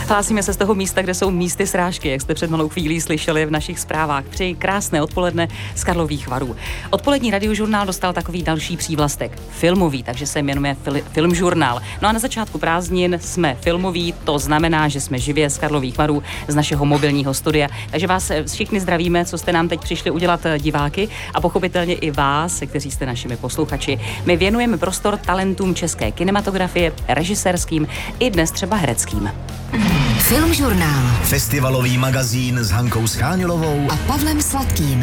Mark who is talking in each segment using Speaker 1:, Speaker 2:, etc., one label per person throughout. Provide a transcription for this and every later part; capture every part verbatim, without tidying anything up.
Speaker 1: Hlásíme se z toho místa, kde jsou místy srážky, jak jste před malou chvílí slyšeli v našich zprávách. Přeji krásné odpoledne z Karlových Varů. Odpolední radiožurnál dostal takový další přívlastek. Filmový, takže se jmenuje fil- Filmžurnál. No a na začátku prázdnin jsme filmoví, to znamená, že jsme živě z Karlových Varů, z našeho mobilního studia. Takže vás všichni zdravíme, co jste nám teď přišli udělat diváky a pochopitelně i vás, kteří jste našimi posluchači. My věnujeme prostor talentům české kinematografie, režisérským i dnes třeba hereckým.
Speaker 2: Filmžurnál.
Speaker 3: Festivalový magazín s Hankou Scháňulovou
Speaker 2: a Pavlem Sladkým.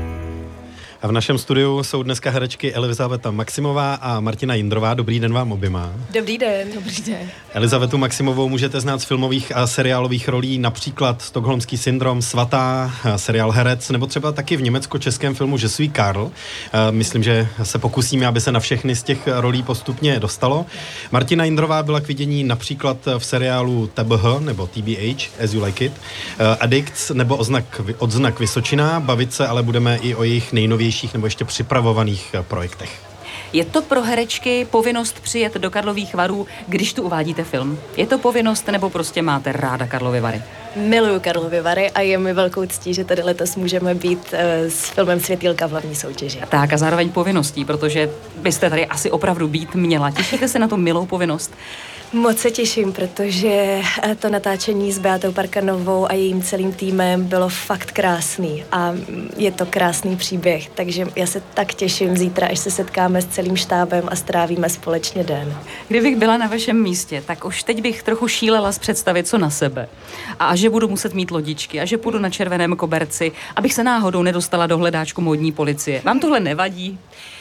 Speaker 4: A v našem studiu jsou dneska herečky Elizaveta Maximová a Martina Jindrová. Dobrý den vám oběma.
Speaker 5: Dobrý den. Dobrý den.
Speaker 4: Elizavetu Maximovou můžete znát z filmových a seriálových rolí, například Stockholmský syndrom, Svatá, seriál Herec, nebo třeba taky v německo-českém filmu Je suis Karl. Myslím, že se pokusíme, aby se na všechny z těch rolí postupně dostalo. Martina Jindrová byla k vidění například v seriálu T B H nebo T B H, As You Like It, Addicts nebo Odznak, Odznak Vysočina. Bavit se ale budeme i o jejich nejnovějších nebo ještě připravovaných projektech.
Speaker 1: Je to pro herečky povinnost přijet do Karlových Varů, když tu uvádíte film? Je to povinnost, nebo prostě máte ráda Karlovy Vary?
Speaker 5: Miluju Karlovy Vary a je mi velkou ctí, že tady letos můžeme být uh, s filmem Světýlka v hlavní soutěži.
Speaker 1: Tak a zároveň povinností, protože byste tady asi opravdu být měla. Těšíte se na tu milou povinnost?
Speaker 5: Moc se těším, protože to natáčení s Beatou Parkanovou a jejím celým týmem bylo fakt krásný a je to krásný příběh, takže já se tak těším zítra, až se setkáme s celým štábem a strávíme společně den.
Speaker 1: Kdybych byla na vašem místě, tak už teď bych trochu šílela z představy, co na sebe. A že budu muset mít lodičky a že půjdu na červeném koberci, abych se náhodou nedostala do hledáčku módní policie. Vám tohle nevadí?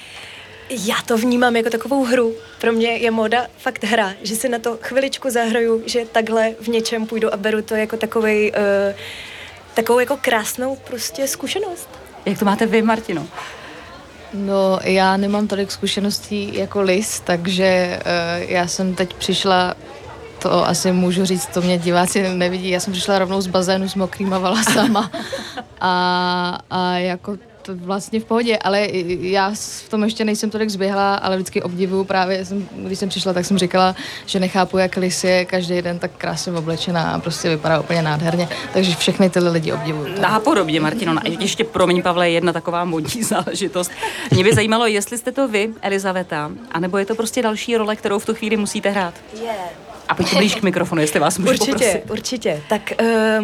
Speaker 5: Já to vnímám jako takovou hru. Pro mě je móda fakt hra, že si na to chviličku zahraju, že takhle v něčem půjdu a beru to jako takovej, uh, takovou jako krásnou prostě zkušenost.
Speaker 1: Jak to máte vy, Martino?
Speaker 6: No, já nemám tolik zkušeností jako Liz, takže uh, já jsem teď přišla, to asi můžu říct, to mě diváci nevidí, já jsem přišla rovnou z bazénu s mokrýma vlasama a, a jako to vlastně v pohodě, ale já v tom ještě nejsem tolik zběhla, ale vždycky obdivuju právě, jsem, když jsem přišla, tak jsem říkala, že nechápu, jak Liz je každý den tak krásně oblečená a prostě vypadá úplně nádherně, takže všechny tyhle lidi obdivuju.
Speaker 1: A podobně, Martino, a ještě promiň, Pavle, jedna taková modní záležitost. Mě by zajímalo, jestli jste to vy, Elizaveta, anebo je to prostě další role, kterou v tu chvíli musíte hrát.
Speaker 5: Yeah.
Speaker 1: A pojďte blíž k mikrofonu, jestli vás můžu
Speaker 5: určitě,
Speaker 1: poprosit.
Speaker 5: Určitě, určitě. Tak uh,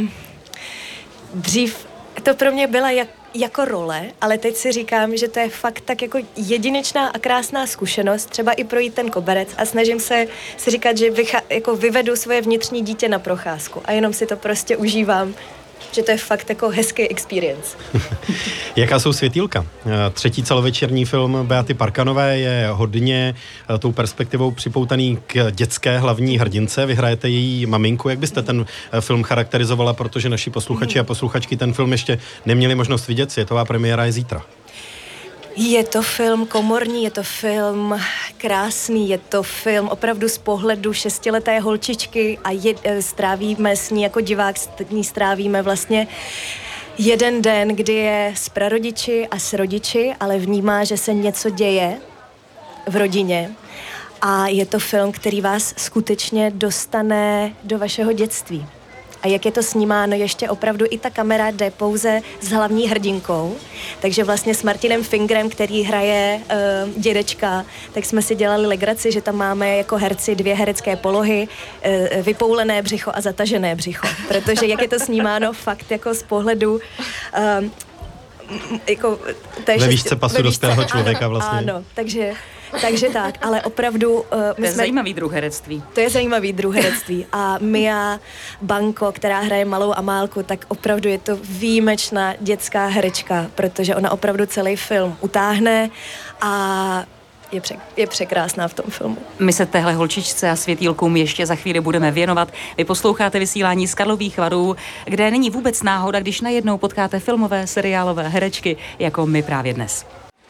Speaker 5: dřív to pro mě byla jak jako role, ale teď si říkám, že to je fakt tak jako jedinečná a krásná zkušenost, třeba i projít ten koberec a snažím se si říkat, že vycha- jako vyvedu svoje vnitřní dítě na procházku a jenom si to prostě užívám, že to je fakt jako hezký experience.
Speaker 4: Jaká jsou Světýlka? Třetí celovečerní film Beaty Parkanové je hodně tou perspektivou připoutaný k dětské hlavní hrdince. Vy hrajete její maminku. Jak byste ten film charakterizovala, protože naši posluchači a posluchačky ten film ještě neměli možnost vidět? Světová premiéra je zítra.
Speaker 5: Je to film komorní, je to film krásný, je to film opravdu z pohledu šestileté holčičky a je, strávíme s ní jako divák, s ní strávíme vlastně jeden den, kdy je s prarodiči a s rodiči, ale vnímá, že se něco děje v rodině. A je to film, který vás skutečně dostane do vašeho dětství. A jak je to snímáno, ještě opravdu i ta kamera jde pouze s hlavní hrdinkou. Takže vlastně s Martinem Fingrem, který hraje uh, dědečka, tak jsme si dělali legraci, že tam máme jako herci dvě herecké polohy, uh, vypoulené břicho a zatažené břicho. Protože jak je to snímáno fakt jako z pohledu uh, jako
Speaker 4: ve výšce pasu dospělého člověka vlastně.
Speaker 5: Ano, takže Takže tak, ale opravdu... Uh,
Speaker 1: my to je
Speaker 5: jsme,
Speaker 1: zajímavý druh herectví.
Speaker 5: To je zajímavý druh herectví. A Mia Banko, která hraje malou Amálku, tak opravdu je to výjimečná dětská herečka, protože ona opravdu celý film utáhne a je, pře- je překrásná v tom filmu.
Speaker 1: My se téhle holčičce a Světýlkům ještě za chvíli budeme věnovat. Vy posloucháte vysílání z Karlových Varů, kde není vůbec náhoda, když najednou potkáte filmové, seriálové herečky, jako my právě dnes.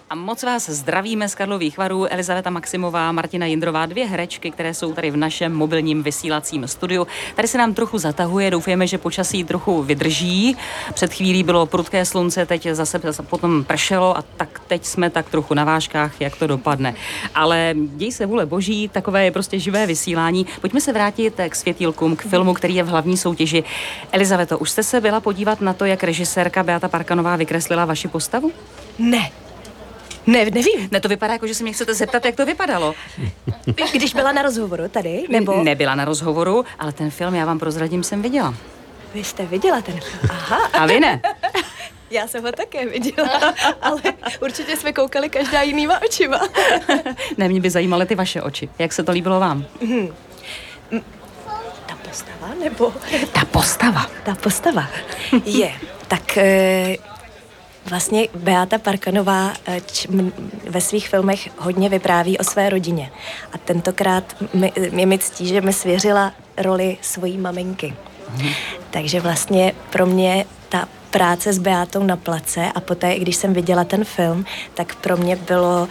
Speaker 1: A moc vás zdravíme z Karlových Varů, Elizaveta Maximová, Martina Jindrová, dvě herečky, které jsou tady v našem mobilním vysílacím studiu. Tady se nám trochu zatahuje, doufujeme, že počasí trochu vydrží. Před chvílí bylo prudké slunce, teď zase potom pršelo a tak teď jsme tak trochu na vážkách, jak to dopadne. Ale děj se vůle boží, takové je prostě živé vysílání. Pojďme se vrátit k světýlkům, k filmu, který je v hlavní soutěži. Elizaveto, už jste se byla podívat na to, jak režisérka Beata Parkanová vykreslila vaši postavu?
Speaker 5: Ne. Ne, nevím.
Speaker 1: Ne, to vypadá jako, že se mě chcete zeptat, jak to vypadalo.
Speaker 5: Když byla na rozhovoru tady, nebo...
Speaker 1: Nebyla na rozhovoru, ale ten film, já vám prozradím, jsem viděla.
Speaker 5: Vy jste viděla ten film? Aha.
Speaker 1: A vy ne?
Speaker 5: Já jsem ho také viděla, ale určitě jsme koukali každá jinýma očima.
Speaker 1: Ne, mě by zajímaly ty vaše oči. Jak se to líbilo vám?
Speaker 5: Hmm. Ta postava, nebo...
Speaker 1: Ta postava.
Speaker 5: Ta postava. Je, tak... E- Vlastně Beata Parkanová č, m, ve svých filmech hodně vypráví o své rodině. A tentokrát mi, mi, mi ctí, že mi svěřila roli svojí maminky. Mhm. Takže vlastně pro mě ta práce s Beátou na place a poté, i když jsem viděla ten film, tak pro mě bylo,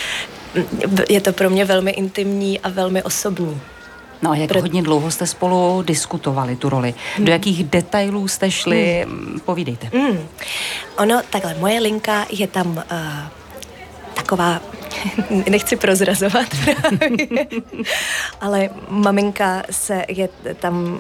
Speaker 5: je to pro mě velmi intimní a velmi osobní.
Speaker 1: No a jak Pro... hodně dlouho jste spolu diskutovali tu roli? Hmm. Do jakých detailů jste šli? Hmm. Povídejte. Hmm.
Speaker 5: Ono, takhle, moje linka je tam uh, taková, nechci prozrazovat právě, ale maminka se je tam...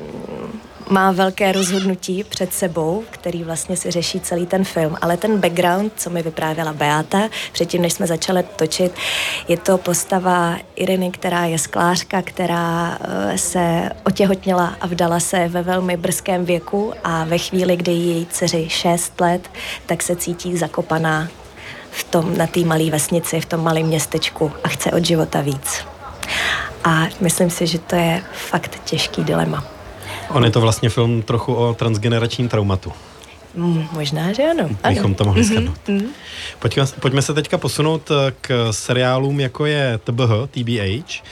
Speaker 5: má velké rozhodnutí před sebou, který vlastně si řeší celý ten film, ale ten background, co mi vyprávěla Beata, předtím, než jsme začali točit, je to postava Iriny, která je sklářka, která se otěhotněla a vdala se ve velmi brzkém věku a ve chvíli, kdy její dceři šest let, tak se cítí zakopaná v tom, na té malé vesnici, v tom malém městečku a chce od života víc. A myslím si, že to je fakt těžký dilema.
Speaker 4: On je to vlastně film trochu o transgeneračním traumatu.
Speaker 5: Mm, možná, že ano.
Speaker 4: Bychom to mohli shrnout.
Speaker 5: Mm-hmm.
Speaker 4: Pojďme, pojďme se teďka posunout k seriálům, jako je T B H, T B H.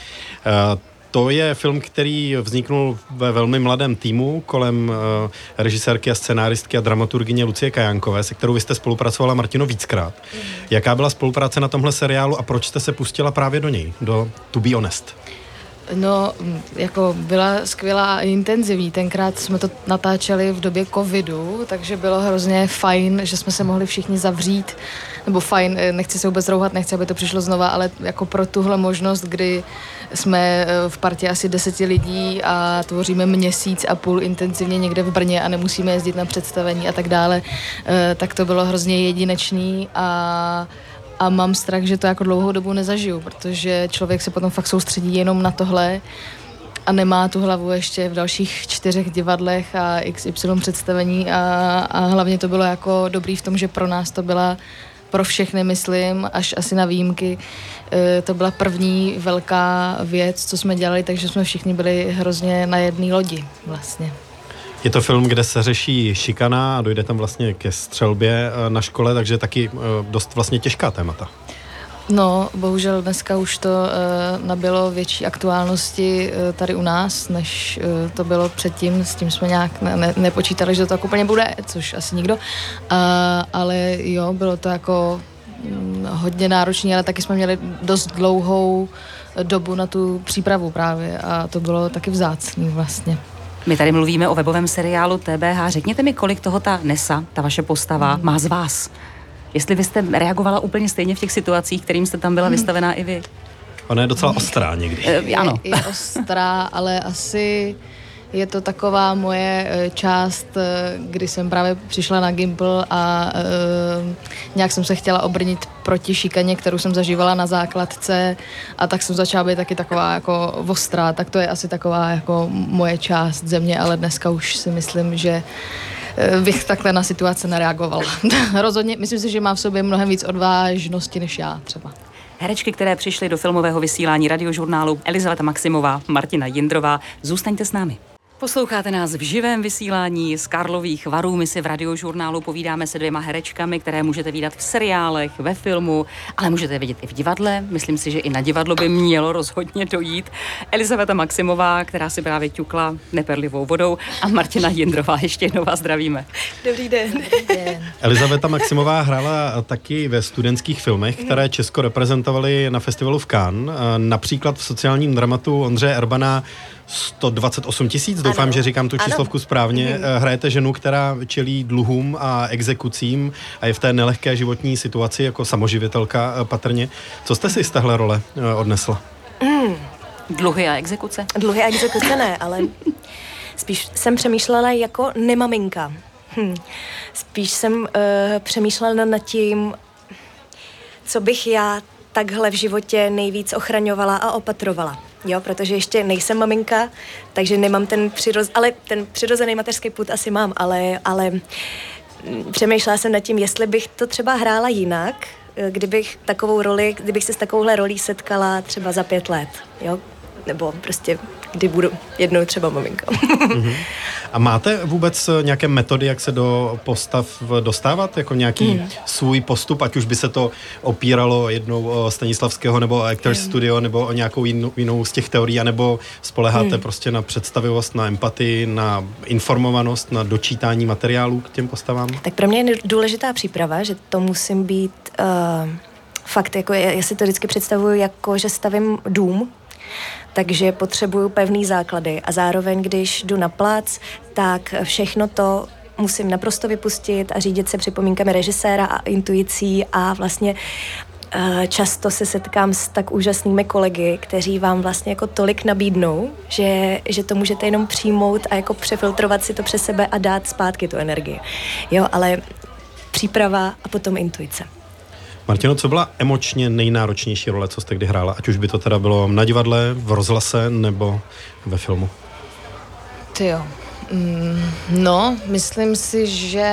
Speaker 4: To je film, který vzniknul ve velmi mladém týmu kolem režisérky a scenáristky a dramaturgyně Lucie Kajánkové, se kterou vy jste spolupracovala, Martino, víckrát. Mm. Jaká byla spolupráce na tomhle seriálu a proč jste se pustila právě do něj, do To Be Honest?
Speaker 6: No, jako byla skvělá a intenzivní. Tenkrát jsme to natáčeli v době covidu, takže bylo hrozně fajn, že jsme se mohli všichni zavřít. Nebo fajn, nechci se vůbec rouhat, nechci, aby to přišlo znova, ale jako pro tuhle možnost, kdy jsme v partě asi deseti lidí a tvoříme měsíc a půl intenzivně někde v Brně a nemusíme jezdit na představení a tak dále, tak to bylo hrozně jedinečný a A mám strach, že to jako dlouhou dobu nezažiju, protože člověk se potom fakt soustředí jenom na tohle a nemá tu hlavu ještě v dalších čtyřech divadlech a iks ypsilon představení a, a hlavně to bylo jako dobrý v tom, že pro nás to byla, pro všechny myslím, až asi na výjimky, e, to byla první velká věc, co jsme dělali, takže jsme všichni byli hrozně na jedné lodi vlastně.
Speaker 4: Je to film, kde se řeší šikana a dojde tam vlastně ke střelbě na škole, takže taky dost vlastně těžká témata.
Speaker 6: No, bohužel dneska už to uh, nabylo větší aktuálnosti uh, tady u nás, než uh, to bylo předtím. S tím jsme nějak ne- ne- nepočítali, že to tak úplně bude, což asi nikdo. Uh, ale jo, bylo to jako um, hodně náročné, ale taky jsme měli dost dlouhou dobu na tu přípravu právě a to bylo taky vzácný vlastně.
Speaker 1: My tady mluvíme o webovém seriálu T B H. Řekněte mi, kolik toho ta Nessa, ta vaše postava, hmm. má z vás? Jestli vy jste reagovala úplně stejně v těch situacích, kterým jste tam byla hmm. vystavená i vy?
Speaker 4: Ona je docela ostrá někdy.
Speaker 1: E, ano.
Speaker 6: Je, je ostrá, ale asi je to taková moje část, kdy jsem právě přišla na Gimpl a uh, nějak jsem se chtěla obrnit proti šikaně, kterou jsem zažívala na základce a tak jsem začala být taky taková jako ostrá, tak to je asi taková jako moje část země, ale dneska už si myslím, že bych takhle na situace nereagovala. Rozhodně, myslím si, že mám v sobě mnohem víc odvážnosti než já třeba.
Speaker 1: Herečky, které přišly do filmového vysílání Radiožurnálu, Elizaveta Maximová, Martina Jindrová, zůstaňte s námi. Posloucháte nás v živém vysílání z Karlových Varů. My si v Radiožurnálu povídáme se dvěma herečkami, které můžete vidět v seriálech, ve filmu, ale můžete vidět i v divadle. Myslím si, že i na divadlo by mělo rozhodně dojít. Elizaveta Maximová, která si právě ťukla neperlivou vodou, a Martina Jindrová. Ještě jednou vás zdravíme.
Speaker 5: Dobrý den. Dobrý den.
Speaker 4: Elizaveta Maximová hrála taky ve studentských filmech, které Česko reprezentovaly na festivalu v Cannes. Například v sociálním dramatu Ondřeje Erbana sto dvacet osm tisíc, doufám, ano, že říkám tu číslovku ano. správně. Mm. Hrajete ženu, která čelí dluhům a exekucím a je v té nelehké životní situaci jako samoživitelka patrně. Co jste si z téhle role odnesla?
Speaker 1: Mm. Dluhy a exekuce?
Speaker 5: Dluhy a exekuce ne, ale spíš jsem přemýšlela jako nemaminka. Hm. Spíš jsem uh, přemýšlela nad tím, co bych já takhle v životě nejvíc ochraňovala a opatrovala. Jo, protože ještě nejsem maminka, takže nemám ten přirozený, ale ten přirozený mateřský pud asi mám, ale, ale přemýšlela jsem nad tím, jestli bych to třeba hrála jinak, kdybych takovou roli, kdybych se s takovouhle rolí setkala třeba za pět let, jo, nebo prostě kdy budu jednou třeba maminka.
Speaker 4: Mm-hmm. A máte vůbec nějaké metody, jak se do postav dostávat? Jako nějaký mm. svůj postup, ať už by se to opíralo jednou o Stanislavského nebo o Actors mm. Studio nebo o nějakou jinou, jinou z těch teorií, anebo spoléháte mm. prostě na představivost, na empatii, na informovanost, na dočítání materiálů k těm postavám?
Speaker 5: Tak pro mě je důležitá příprava, že to musím být uh, fakt, jako já si to vždycky představuju jako, že stavím dům, takže potřebuju pevný základy a zároveň, když jdu na plac, tak všechno to musím naprosto vypustit a řídit se připomínkami režiséra a intuicí a vlastně často se setkám s tak úžasnými kolegy, kteří vám vlastně jako tolik nabídnou, že, že to můžete jenom přijmout a jako přefiltrovat si to přes sebe a dát zpátky tu energii. Jo, ale příprava a potom intuice.
Speaker 4: Martino, co byla emočně nejnáročnější role, co jste kdy hrála? Ať už by to teda bylo na divadle, v rozhlase nebo ve filmu?
Speaker 6: Ty jo. Mm, no, myslím si, že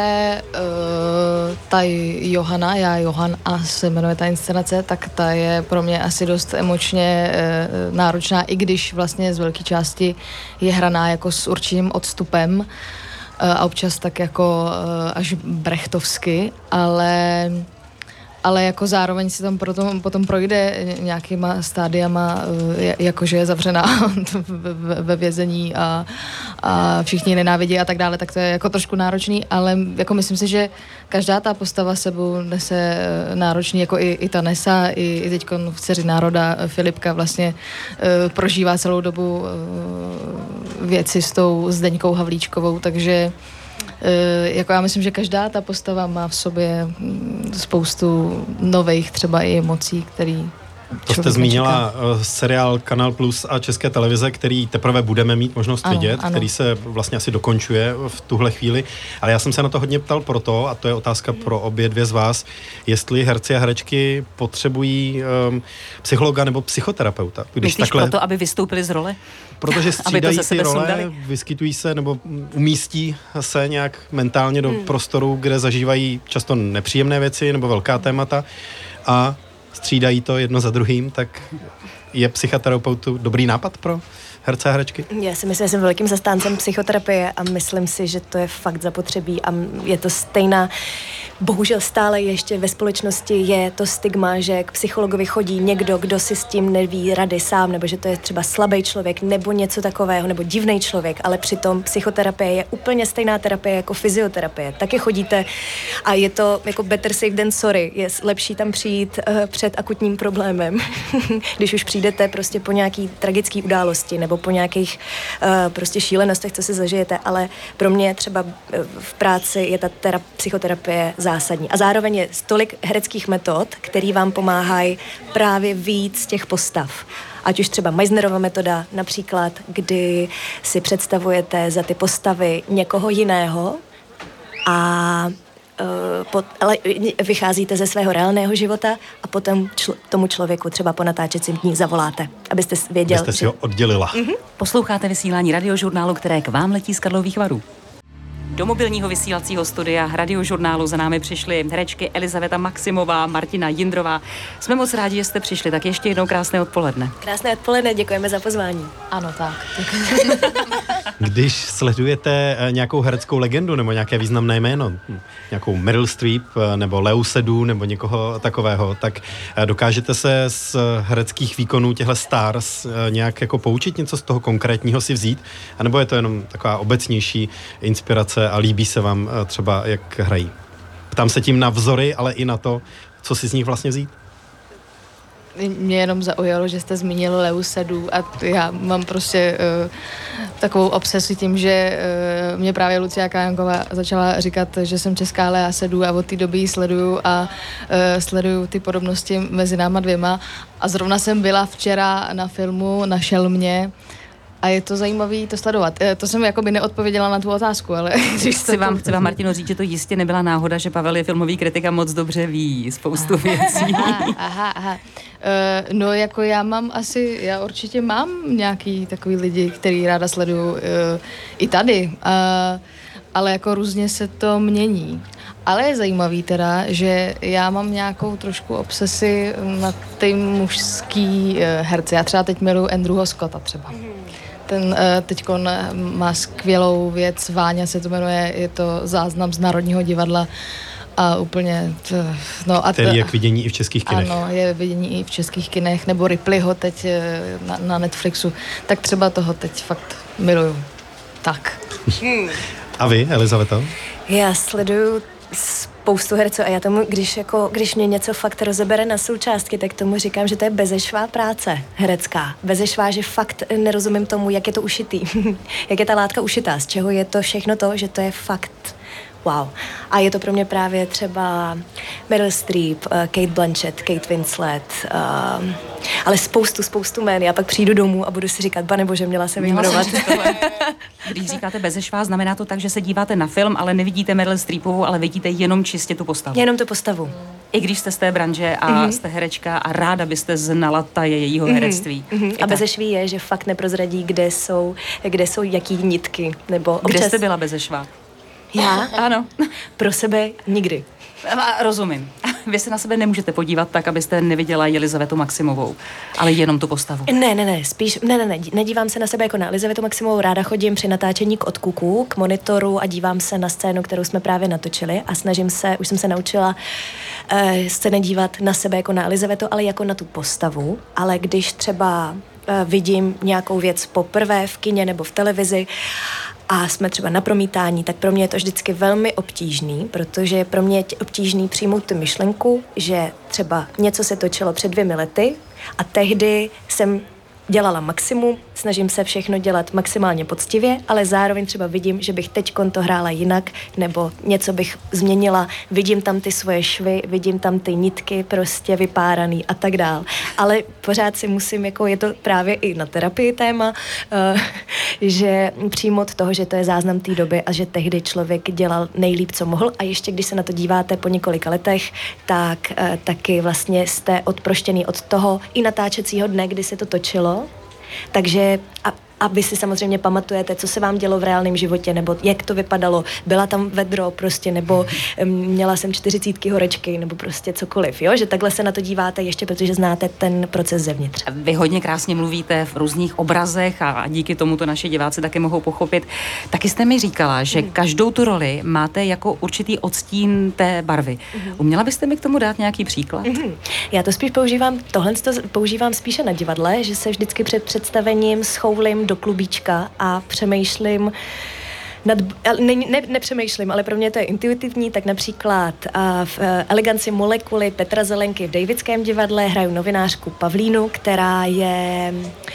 Speaker 6: uh, ta Johana, já Johan a se jmenuje ta inscenace, tak ta je pro mě asi dost emočně uh, náročná, i když vlastně z velké části je hraná jako s určitým odstupem uh, a občas tak jako uh, až brechtovsky, ale... ale jako zároveň si tam potom, potom projde nějakýma stádiama, jakože je zavřená ve vězení a, a všichni nenávidí a tak dále, tak to je jako trošku náročný, ale jako myslím si, že každá ta postava sebou nese náročný, jako i, i ta Nesa, i, i teďko v Dceři národa Filipka vlastně uh, prožívá celou dobu uh, věci s tou Zdeňkou Havlíčkovou, takže Uh, jako já myslím, že každá ta postava má v sobě spoustu nových třeba i emocí, který
Speaker 4: To jste zmínila uh, seriál Kanal Plus a České televize, který teprve budeme mít možnost ano, vidět, ano. který se vlastně asi dokončuje v tuhle chvíli. Ale já jsem se na to hodně ptal proto, a to je otázka pro obě dvě z vás, jestli herci a herečky potřebují um, psychologa nebo psychoterapeuta.
Speaker 1: Když Myslíš takhle... proto, aby vystoupili z role?
Speaker 4: Protože střídají si role, sundali? Vyskytují se nebo umístí se nějak mentálně do hmm. prostoru, kde zažívají často nepříjemné věci nebo velká témata a střídají to jedno za druhým, tak je psychoterapeutu dobrý nápad pro herce a herečky?
Speaker 5: Já si myslím, že jsem velkým zastáncem psychoterapie a myslím si, že to je fakt zapotřebí a je to stejná, bohužel stále ještě ve společnosti je to stigma, že k psychologovi chodí někdo, kdo si s tím neví rady sám, nebo že to je třeba slabý člověk, nebo něco takového, nebo divný člověk, ale přitom psychoterapie je úplně stejná terapie jako fyzioterapie. Taky chodíte a je to jako better safe than sorry. Je lepší tam přijít uh, před akutním problémem, když už přijdete prostě po nějaký tragický události, nebo po nějakých uh, prostě šílenostech, co si zažijete, ale pro mě třeba v práci je ta tera- psychoterapie zásadní. A zároveň je tolik hereckých metod, který vám pomáhají právě víc těch postav. Ať už třeba Meissnerova metoda, například, kdy si představujete za ty postavy někoho jiného a Uh, pot, ale vycházíte ze svého reálného života a potom čl- tomu člověku třeba po natáčecím dní zavoláte, abyste věděl,
Speaker 4: abyste si ho oddělila.
Speaker 1: Mm-hmm. Posloucháte vysílání Radiožurnálu, které k vám letí z Karlových Varů. Do mobilního vysílacího studia Radiožurnálu za námi přišly herečky Elizaveta Maximová, Martina Jindrová. Jsme moc rádi, že jste přišli, tak ještě jednou krásné odpoledne.
Speaker 5: Krásné odpoledne, děkujeme za pozvání.
Speaker 6: Ano, tak.
Speaker 4: Když sledujete nějakou hereckou legendu nebo nějaké významné jméno, nějakou Meryl Streep nebo Leu Seydoux nebo někoho takového, tak dokážete se z hereckých výkonů těchto stars nějak jako poučit, něco z toho konkrétního si vzít? A nebo je to jenom taková obecnější inspirace a líbí se vám třeba, jak hrají? Ptám se tím na vzory, ale i na to, co si z nich vlastně vzít?
Speaker 6: Mě jenom zaujalo, že jste zmínil Leu Seydoux a já mám prostě uh, takovou obsesi tím, že uh, mě právě Lucia Kajanková začala říkat, že jsem česká Lea Seydoux a od té doby ji sleduju a uh, sleduju ty podobnosti mezi náma dvěma a zrovna jsem byla včera na filmu Na šelmě a je to zajímavé to sledovat. To jsem jako by neodpověděla na tu otázku, ale...
Speaker 1: Chci vám, chci vám, Martino, říct, že to jistě nebyla náhoda, že Pavel je filmový kritik a moc dobře ví spoustu aha, věcí.
Speaker 6: Aha, aha, aha. Uh, no jako já mám asi, já určitě mám nějaký takový lidi, který ráda sleduju uh, i tady, uh, ale jako různě se to mění. Ale je zajímavý teda, že já mám nějakou trošku obsesi na ty mužský uh, herce. Já třeba teď miluju Andrewho Scotta třeba. Ten uh, teďkon má skvělou věc, Váňa se to jmenuje, je to záznam z Národního divadla a úplně... No a
Speaker 4: který je k vidění i v českých kinech.
Speaker 6: Ano, je vidění i v českých kinech, nebo Ripleyho teď na, na Netflixu. Tak třeba toho teď fakt miluju. Tak.
Speaker 4: A vy, Elizabeto?
Speaker 5: Já sleduju spoustu herců a já tomu, když, jako, když mě něco fakt rozebere na součástky, tak tomu říkám, že to je bezešvá práce herecká. Bezešvá, že fakt nerozumím tomu, jak je to ušitý. Jak je ta látka ušitá, z čeho je to všechno to, že to je fakt wow. A je to pro mě právě třeba Meryl Streep, uh, Kate Blanchett, Kate Winslet, uh, ale spoustu, spoustu jmén. Já pak přijdu domů a budu si říkat, panebože, měla jsem jmenovat.
Speaker 1: Když říkáte bezešvá, znamená to tak, že se díváte na film, ale nevidíte Meryl Streepovou, ale vidíte jenom čistě tu postavu.
Speaker 5: Jenom tu postavu.
Speaker 1: I když jste z té branže a mm-hmm. jste herečka a ráda byste znala ta jejího herectví.
Speaker 5: Mm-hmm. A bezešví je, že fakt neprozradí, kde jsou, kde jsou jaký nitky. Nebo občas...
Speaker 1: Kde jste byla bezešvá?
Speaker 5: Já?
Speaker 1: Ano.
Speaker 5: Pro sebe nikdy.
Speaker 1: Rozumím. Vy se na sebe nemůžete podívat tak, abyste neviděla Elizabetu Maximovou, ale jenom tu postavu.
Speaker 5: Ne, ne, ne, spíš, ne, ne, ne, nedívám se na sebe jako na Elizabetu Maximovou, ráda chodím při natáčení k odkuku, k monitoru a dívám se na scénu, kterou jsme právě natočili a snažím se, už jsem se naučila uh, se nedívat na sebe jako na Elizabetu, ale jako na tu postavu, ale když třeba uh, vidím nějakou věc poprvé v kině nebo v televizi, a jsme třeba na promítání, tak pro mě je to vždycky velmi obtížný, protože pro mě je obtížný přijmout tu myšlenku, že třeba něco se točilo před dvěmi lety a tehdy jsem dělala maximum, snažím se všechno dělat maximálně poctivě, ale zároveň třeba vidím, že bych teďkon to hrála jinak, nebo něco bych změnila, vidím tam ty svoje švy, vidím tam ty nitky prostě vypáraný a tak dál. Ale pořád si musím, jako je to právě i na terapii téma, uh, že přijmout toho, že to je záznam té doby a že tehdy člověk dělal nejlíp, co mohl a ještě když se na to díváte po několika letech, tak uh, taky vlastně jste odproštěný od toho i natáčecího dne, kdy se to točilo. Takže a, a vy si samozřejmě pamatujete, co se vám dělo v reálném životě, nebo jak to vypadalo, byla tam vedro prostě, nebo um, měla jsem čtyřicítky horečky, nebo prostě cokoliv, jo? Že takhle se na to díváte ještě, protože znáte ten proces zevnitř.
Speaker 1: Vy hodně krásně mluvíte v různých obrazech a díky tomu to naši diváci taky mohou pochopit. Taky jste mi říkala, že mm. každou tu roli máte jako určitý odstín té barvy. Mm. Uměla byste mi k tomu dát nějaký příklad? Mm.
Speaker 5: Já to spíš používám, tohle to používám spíše na divadle, že se vždycky před představením schoulím do klubíčka a přemýšlím nad, ne, ne, nepřemýšlím, ale pro mě to je intuitivní, tak například a v Eleganci molekuly Petra Zelenky v Davidském divadle hraju novinářku Pavlínu, která je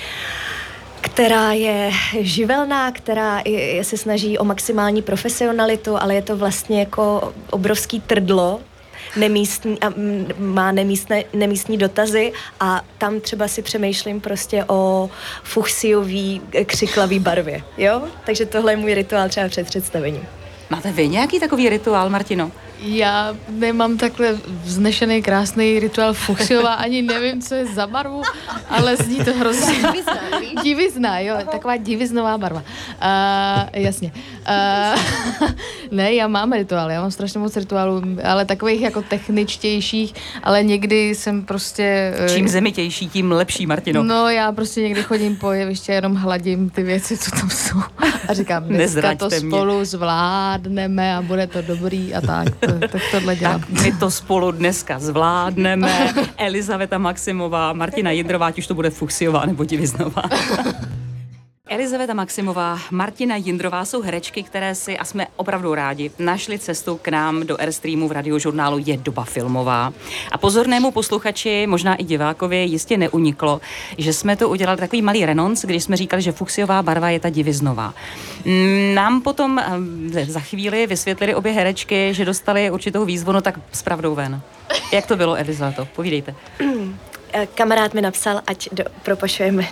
Speaker 5: která je živelná, která je, se snaží o maximální profesionalitu, ale je to vlastně jako obrovský trdlo, nemístní, a má nemístné, nemístní dotazy a tam třeba si přemýšlím prostě o fuchsiový křiklavý barvě, jo? Takže tohle je můj rituál třeba před představením.
Speaker 1: Máte vy nějaký takový rituál, Martino?
Speaker 6: Já nemám takhle vznešený, krásný rituál fuchsiová, ani nevím, co je za barvu, ale zní to hrozně. Divizna, divizna, jo, taková diviznová barva. Uh, jasně. Uh, Ne, já mám rituál, já mám strašně moc rituálů, ale takových jako techničtějších, ale někdy jsem prostě...
Speaker 1: Čím zemitější, tím lepší, Martino.
Speaker 6: No, já prostě někdy chodím po jeviště, jenom hladím ty věci, co tam jsou. A říkám, dneska
Speaker 1: Nezraďte
Speaker 6: to
Speaker 1: mě.
Speaker 6: spolu zvládneme a bude to dobrý a tak. To, tak tohle dělám.
Speaker 1: Tak my to spolu dneska zvládneme. Elizaveta Maximová, Martina Jindrová, ať už to bude Fuchsiová nebo Diviznová. Elizaveta Maximová, Martina Jindrová jsou herečky, které si, a jsme opravdu rádi, našli cestu k nám do Airstreamu v radiožurnálu Je doba filmová. A pozornému posluchači, možná i divákovi, jistě neuniklo, že jsme to udělali takový malý renonc, když jsme říkali, že Fuchsiová barva je ta Diviznová. Nám potom za chvíli vysvětlili obě herečky, že dostali určitou výzvu, no tak s pravdou ven. Jak to bylo, Elizaveto? Povídejte.
Speaker 5: Kamarád mi napsal, ať do, propošujeme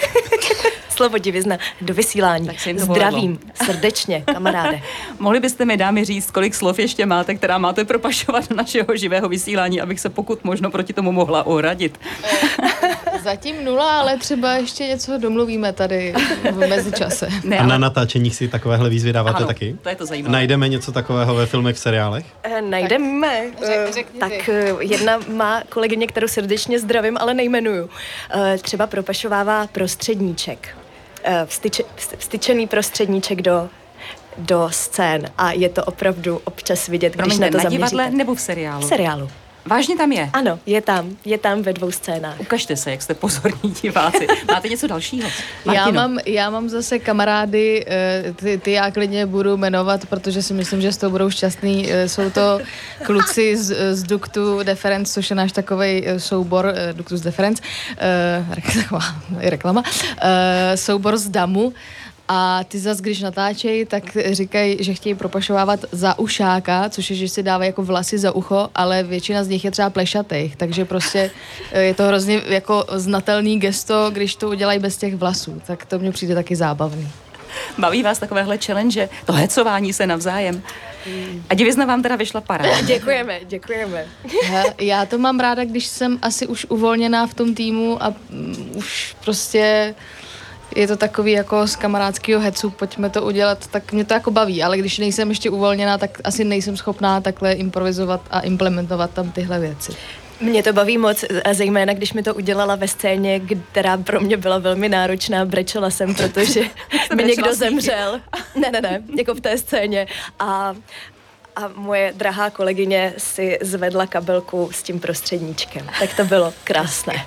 Speaker 5: slovo divizna do vysílání. Zdravím, srdečně, kamaráde.
Speaker 1: Mohli byste mi, dámy, říct, kolik slov ještě máte, která máte propašovat do našeho živého vysílání, abych se pokud možno proti tomu mohla ohradit?
Speaker 6: Zatím nula, ale třeba ještě něco domluvíme tady v mezičase.
Speaker 4: Ne, a na ale... natáčeních si takovéhle výzvy dáváte
Speaker 1: ano,
Speaker 4: taky?
Speaker 1: To je to zajímavé.
Speaker 4: Najdeme něco takového ve filmech, v seriálech?
Speaker 5: E, najdeme.
Speaker 6: Tak, řek,
Speaker 5: tak jedna má kolegyně, kterou srdečně zdravím, ale nejmenuju. E, třeba propašovává prostředníček. E, vstyče, vstyčený prostředníček do do scén a je to opravdu občas vidět, když
Speaker 1: Promiňte,
Speaker 5: na to
Speaker 1: na
Speaker 5: zaměříte.
Speaker 1: divadle nebo v seriálu?
Speaker 5: V seriálu.
Speaker 1: Vážně tam je?
Speaker 5: Ano, je tam. Je tam ve dvou scénách.
Speaker 1: Ukažte se, jak jste pozorní diváci. Máte něco dalšího?
Speaker 6: Já mám, já mám zase kamarády, ty, ty já klidně budu jmenovat, protože si myslím, že z toho budou šťastný. Jsou to kluci z, z Ductu Deference, což je náš takovej soubor, Ductus Deference, reklama, reklama soubor z Damu. A ty zas, když natáčejí, tak říkají, že chtějí propašovávat za ušáka, což je, že si dávají jako vlasy za ucho, ale většina z nich je třeba plešatých, takže prostě je to hrozně jako znatelný gesto, když to udělají bez těch vlasů, tak to mně přijde taky zábavný.
Speaker 1: Baví vás takovéhle challenge, to hecování se navzájem? A Divizna vám teda vyšla paráda.
Speaker 5: Děkujeme, děkujeme.
Speaker 6: Já to mám ráda, když jsem asi už uvolněná v tom týmu a um, už prostě... Je to takový jako z kamarádského hecu, pojďme to udělat, tak mě to jako baví, ale když nejsem ještě uvolněná, tak asi nejsem schopná takhle improvizovat a implementovat tam tyhle věci.
Speaker 5: Mě to baví moc, a zejména když mi to udělala ve scéně, která pro mě byla velmi náročná, brečela jsem, protože mi někdo zemřel. Ne, ne, ne, jako v té scéně. A, a moje drahá kolegyně si zvedla kabelku s tím prostředníčkem. Tak to bylo krásné.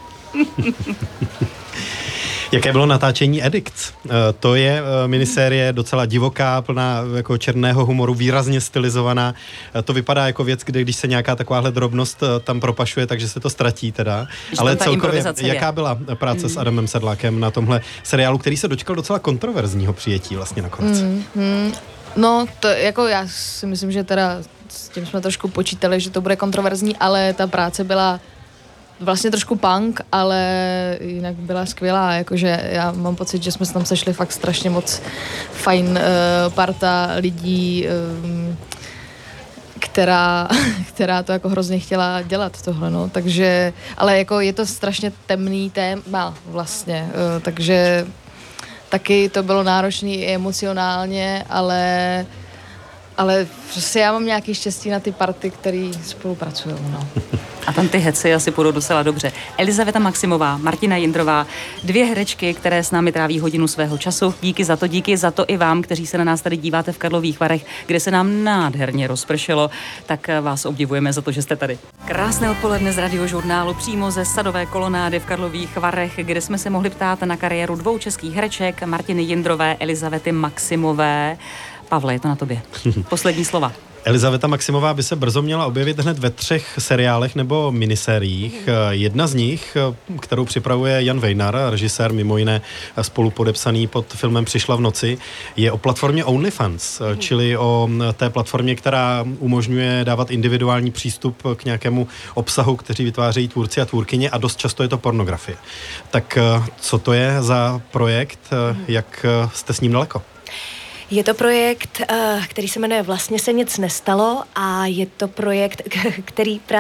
Speaker 4: Jaké bylo natáčení Addicts? To je minisérie docela divoká, plná jako černého humoru, výrazně stylizovaná. To vypadá jako věc, kde když se nějaká takováhle drobnost tam propašuje, takže se to ztratí teda. Ale celkově, jaká byla práce mm. s Adamem Sedlákem na tomhle seriálu, který se dočkal docela kontroverzního přijetí vlastně nakonec? Mm, mm.
Speaker 6: No, to jako já si myslím, že teda s tím jsme trošku počítali, že to bude kontroverzní, ale ta práce byla vlastně trošku punk, ale jinak byla skvělá, jakože já mám pocit, že jsme se tam sešli fakt strašně moc fajn uh, parta lidí, um, která, která to jako hrozně chtěla dělat tohle, no, takže, ale jako je to strašně temný téma vlastně, uh, takže taky to bylo náročné i emocionálně, ale ale prostě já mám nějaký štěstí na ty party, který spolupracují, no.
Speaker 1: A tam ty heci asi půjdou docela dobře. Elizaveta Maximová, Martina Jindrová, dvě herečky, které s námi tráví hodinu svého času. Díky za to, díky za to i vám, kteří se na nás tady díváte v Karlových Varech, kde se nám nádherně rozpršelo, tak vás obdivujeme za to, že jste tady. Krásné odpoledne z radiožurnálu přímo ze Sadové kolonády v Karlových Varech, kde jsme se mohli ptát na kariéru dvou českých hereček, Martiny Jindrové, Elizavety Maximové. Pavle, je to na tobě. Poslední slova.
Speaker 4: Elizaveta Maximová by se brzo měla objevit hned ve třech seriálech nebo minisériích. Jedna z nich, kterou připravuje Jan Vejnar, režisér mimo jiné spolupodepsaný pod filmem Přišla v noci, je o platformě OnlyFans, čili o té platformě, která umožňuje dávat individuální přístup k nějakému obsahu, kteří vytvářejí tvůrci a tvůrkyně, a dost často je to pornografie. Tak co to je za projekt, jak jste s ním daleko?
Speaker 5: Je to projekt, který se jmenuje Vlastně se nic nestalo a je to projekt, který právě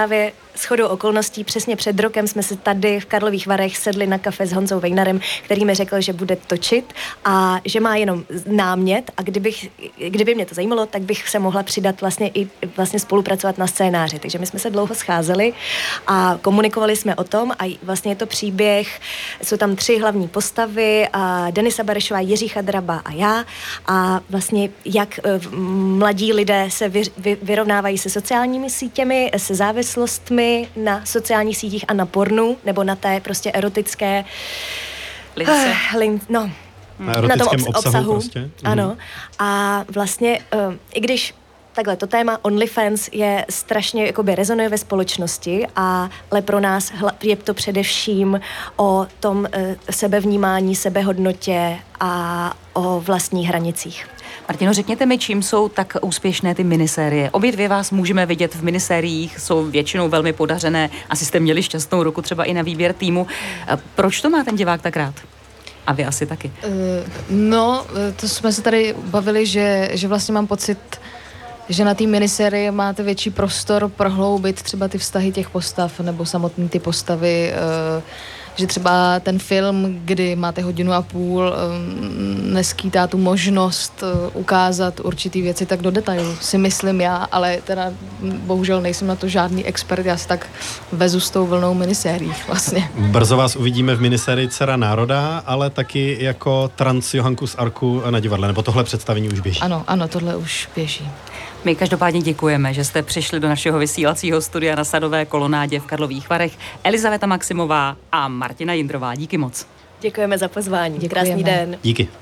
Speaker 5: shodou okolností přesně před rokem jsme se tady v Karlových Varech sedli na kafe s Honzou Vejnarem, který mi řekl, že bude točit a že má jenom námět a kdybych, kdyby mě to zajímalo, tak bych se mohla přidat vlastně i vlastně spolupracovat na scénáři. Takže my jsme se dlouho scházeli a komunikovali jsme o tom a vlastně je to příběh, jsou tam tři hlavní postavy, a Denisa Barešová, Jiří Chadraba a já a vlastně jak mladí lidé se vy, vy, vyrovnávají se sociálními sítěmi, se závislostmi na sociálních sítích a na pornu, nebo na té prostě erotické
Speaker 1: lince.
Speaker 5: Uh, lin, no,
Speaker 4: na,
Speaker 5: na tom obs-
Speaker 4: obsahu,
Speaker 5: obsahu.
Speaker 4: Prostě.
Speaker 5: Ano.
Speaker 4: Mhm.
Speaker 5: A vlastně, uh, i když takhle, to téma OnlyFans je strašně, jakoby rezonuje ve společnosti, a, ale pro nás je to především o tom uh, sebevnímání, sebehodnotě a o vlastních hranicích.
Speaker 1: Martino, řekněte mi, čím jsou tak úspěšné ty minisérie. Obě dvě vás můžeme vidět v minisériích, jsou většinou velmi podařené. Asi jste měli šťastnou ruku třeba i na výběr týmu. Proč to má ten divák tak rád? A vy asi taky.
Speaker 6: No, to jsme se tady bavili, že, že vlastně mám pocit, že na té minisérii máte větší prostor prohloubit třeba ty vztahy těch postav nebo samotné ty postavy, že třeba ten film, kdy máte hodinu a půl, neskýtá tu možnost ukázat určitý věci tak do detailu, si myslím já, ale teda bohužel nejsem na to žádný expert, já si tak vezu s tou vlnou minisérií vlastně.
Speaker 4: Brzo vás uvidíme v minisérii Dcera národa, ale taky jako trans Johanku z Arku na divadle, nebo tohle představení už běží.
Speaker 6: Ano, ano, tohle už běží.
Speaker 1: My každopádně děkujeme, že jste přišli do našeho vysílacího studia na Sadové kolonádě v Karlových Varech. Elizaveta Maximová a Martina Jindrová. Díky moc.
Speaker 5: Děkujeme za pozvání.
Speaker 6: Děkujeme.
Speaker 5: Krásný den.
Speaker 4: Díky.